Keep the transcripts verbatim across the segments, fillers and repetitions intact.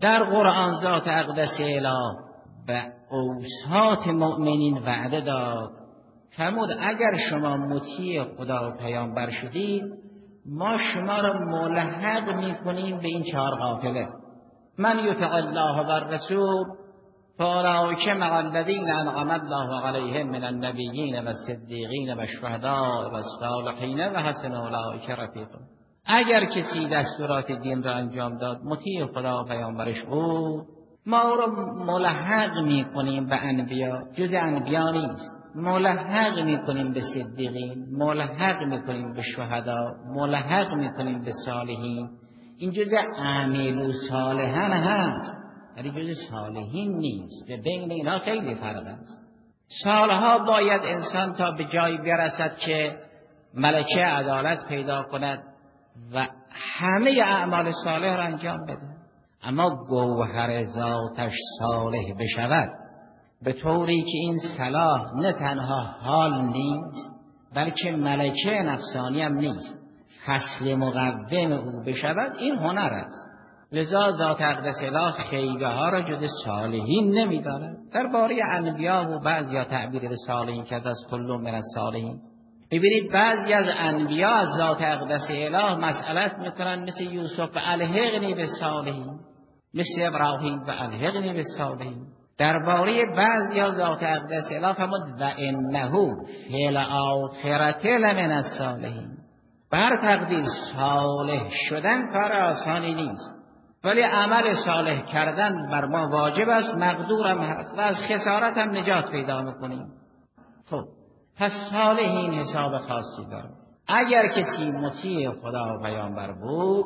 در قرآن ذات اقدس اله به اوساط مؤمنین وعده داد، فرمود اگر شما مطیع خدا و پیامبر شدید ما شما را ملحق میکنیم به این چهار قافله. من یطع الله و الرسول فاولئک مع الذین انعم الله علیهم من النبیین و الصدیقین و الشهداء و الصالحین و حسن اولئک رفیقا. اگر کسی دستورات دین را انجام داد، مطیع خدا و پیامبرش بود، ما او را ملحق میکنیم به انبیا، جز انبیا نیست. ملحق میکنیم به صدیقین، ملحق میکنیم به شهدا، ملحق میکنیم به صالحین. این جز اعملوا صالحا هست ولی جز صالحین نیست. به بین اینا خیلی فرق است. سالها باید انسان تا به جایی برسد که ملکه عدالت پیدا کند و همه اعمال صالح را انجام بده، اما گوهر ذاتش صالح بشود، به طوری که این صلاح نه تنها حال نیست بلکه ملکه نفسانی هم نیست، فصل مقوم او بشود. این هنر است. لذا ذات اقدس اله خیره ها را جز صالحین نمی‌داند. درباره انبیا و بعضیا تعبیر به صالحین کرد از کل من الصالحین. ببینید بعضی از انبیا از ذات اقدس اله مسئلت میکنن، مثل یوسف و الحقنی به صالحین، مثل ابراهیم و الحقنی به صالحین. درباره بعضی از ذات اقدس اله فرمود و انه فی الاخرة لمن الصالحین. بر تقدیر صالح شدن کار آسانی نیست، ولی عمل صالح کردن بر ما واجب است، مقدورم هست و از خسارت هم نجات پیدا میکنیم. خب پس صالحین حساب خاصی داره. اگر کسی مطیع خدا و پیامبر بود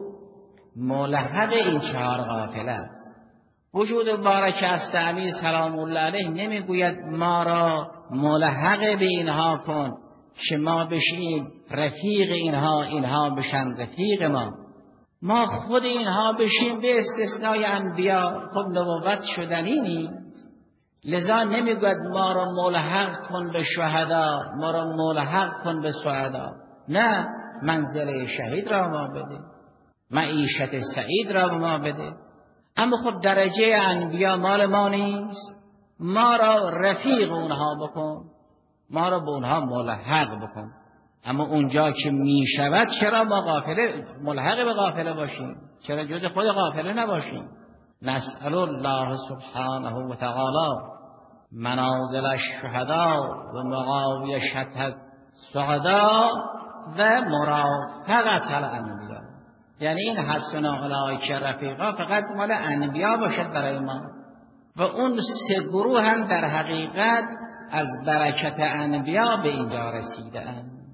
ملحق این چهار قافله است. وجود مبارک است امیر سلام الله علیه نمیگوید ما را ملحق به اینها کن که ما بشیم رفیق اینها، اینها بشن رفیق ما، ما خود اینها بشیم به استثنای انبیا. خب نبوت شدنی نیست، لذا نمیگوید ما را ملحق کن به شهدا، ما را ملحق کن به سعدا. نه، منزله شهید را ما بده، معیشت سعید را ما بده. اما خب درجه انبیا مال ما نیست، ما را رفیق اونها بکن، ما را به اونها ملحق بکن. اما اونجا که می شود چرا ما غافله ملحق به غافله باشیم؟ چرا جز خود غافله نباشیم؟ نسأل الله سبحانه و تعالی منازل الشهدا و مقاویشت السعدا و مرافقت الانبیا. یعنی این حسن اولئک رفیقا فقط مال انبیا باشد برای ما، و اون سه گروه هم در حقیقت از برکت انبیا به اینجا رسیده اند.